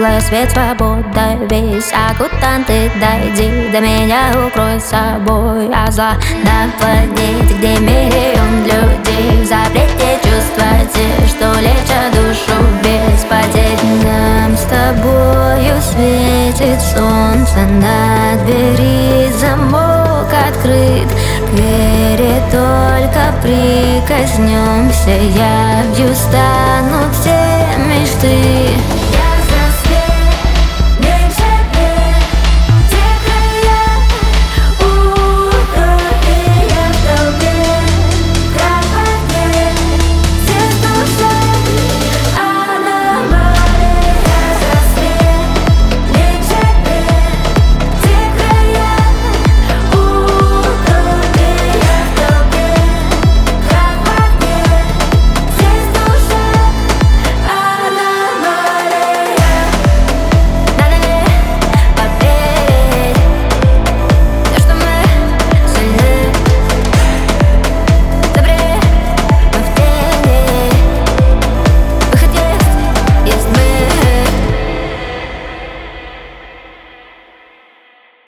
круглая, свет, свобода, весь оккутанты, дойди до меня, укрой собой. А зла на планете, где миллион людей, в запрете чувства те, что лечат душу без потерь. Нам с тобою светит солнце, на двери замок открыт. К вере только прикоснемся, явью станут все мечты.